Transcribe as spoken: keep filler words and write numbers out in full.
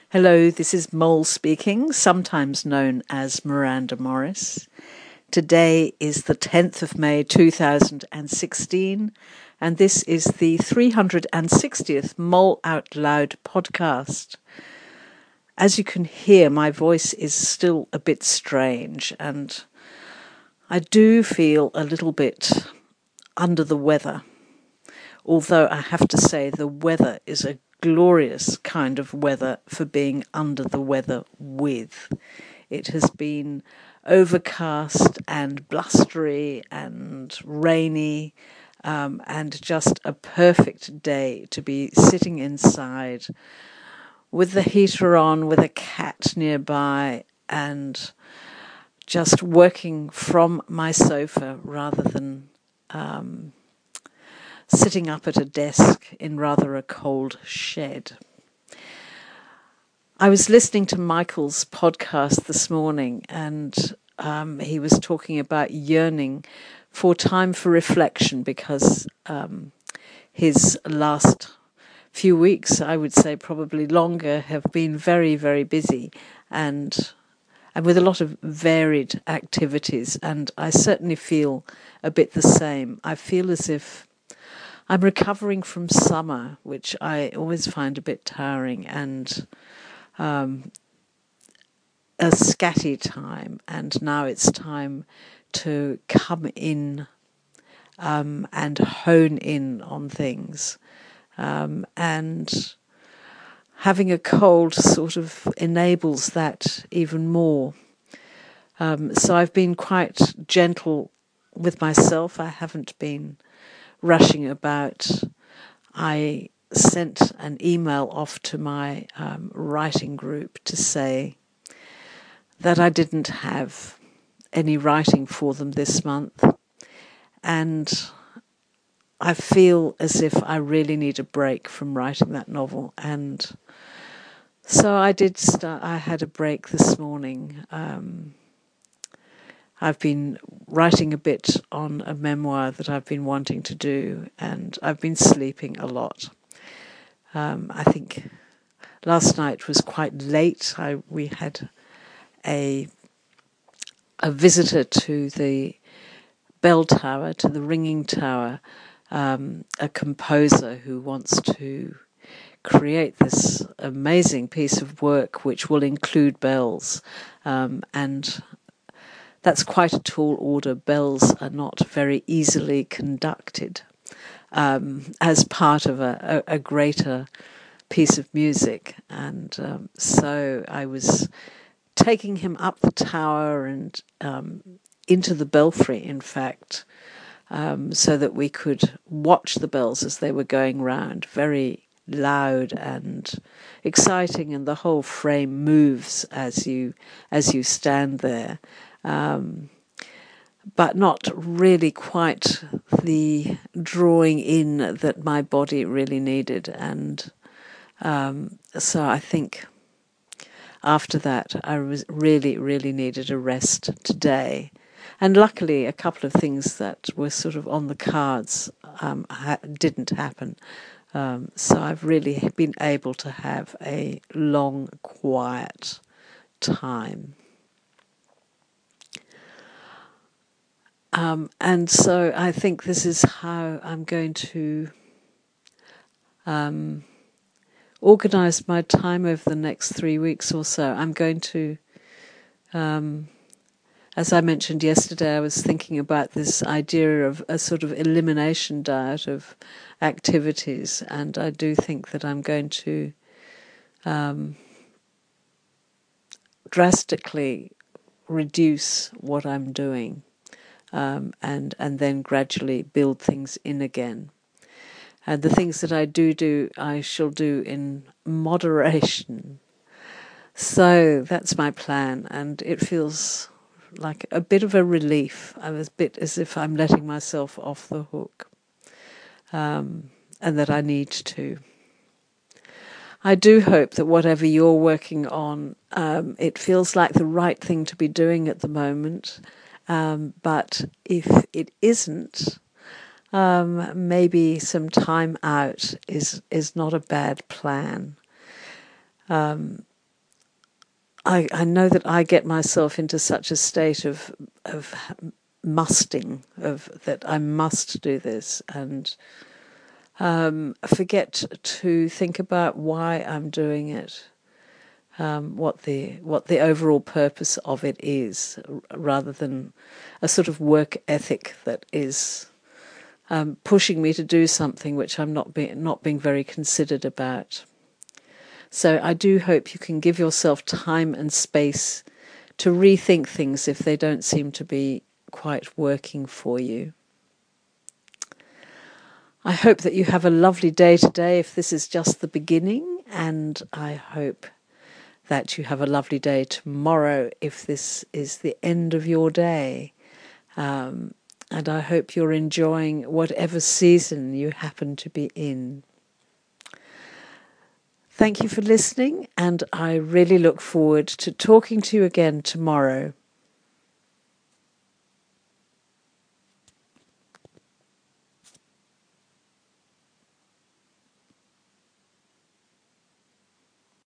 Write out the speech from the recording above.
Hello, this is Mole speaking, sometimes known as Miranda Morris. Today is the tenth of May two thousand sixteen, and this is the three hundred sixtieth Mole Out Loud podcast. As you can hear, my voice is still a bit strange, and I do feel a little bit under the weather. Although I have to say the weather is a glorious kind of weather for being under the weather with. It has been overcast and blustery and rainy um, and just a perfect day to be sitting inside with the heater on, with a cat nearby, and just working from my sofa rather than um, sitting up at a desk in rather a cold shed. I was listening to Michael's podcast this morning, and um, he was talking about yearning for time for reflection because um, his last few weeks, I would say probably longer, have been very, very busy and and with a lot of varied activities. And I certainly feel a bit the same. I feel as if I'm recovering from summer, which I always find a bit tiring, and um, a scatty time. And now it's time to come in um, and hone in on things. Um, and having a cold sort of enables that even more. Um, so I've been quite gentle with myself. I haven't been rushing about. I sent an email off to my um, writing group to say that I didn't have any writing for them this month, and I feel as if I really need a break from writing that novel. And so I did start. I had a break this morning. Um, I've been writing a bit on a memoir that I've been wanting to do, and I've been sleeping a lot. Um, I think last night was quite late. I, we had a a visitor to the bell tower, to the ringing tower, um, a composer who wants to create this amazing piece of work which will include bells, um, and that's quite a tall order. Bells are not very easily conducted um, as part of a, a, a greater piece of music. And um, so I was taking him up the tower and um, into the belfry, in fact, um, so that we could watch the bells as they were going round. Very loud and exciting, and the whole frame moves as you as you stand there. Um, but not really quite the drawing in that my body really needed. And um, so I think after that, I was really, really needed a rest today. And luckily, a couple of things that were sort of on the cards um, ha- didn't happen. Um, so I've really been able to have a long, quiet time. Um, and so I think this is how I'm going to um, organise my time over the next three weeks or so. I'm going to, um, as I mentioned yesterday, I was thinking about this idea of a sort of elimination diet of activities, and I do think that I'm going to um, drastically reduce what I'm doing. Um, and and then gradually build things in again. And the things that I do do, I shall do in moderation. So that's my plan, and it feels like a bit of a relief. I'm a bit as if I'm letting myself off the hook, um, and that I need to. I do hope that whatever you're working on, um, it feels like the right thing to be doing at the moment. Um, but if it isn't, um, maybe some time out is is not a bad plan. Um, I, I know that I get myself into such a state of of musting, of that I must do this, and um, forget to think about why I'm doing it, um, what the what the overall purpose of it is, rather than a sort of work ethic that is um, pushing me to do something which I'm not being not being very considered about. So I do hope you can give yourself time and space to rethink things if they don't seem to be quite working for you. I hope that you have a lovely day today if this is just the beginning, and I hope that you have a lovely day tomorrow if this is the end of your day. Um, and I hope you're enjoying whatever season you happen to be in. Thank you for listening, and I really look forward to talking to you again tomorrow.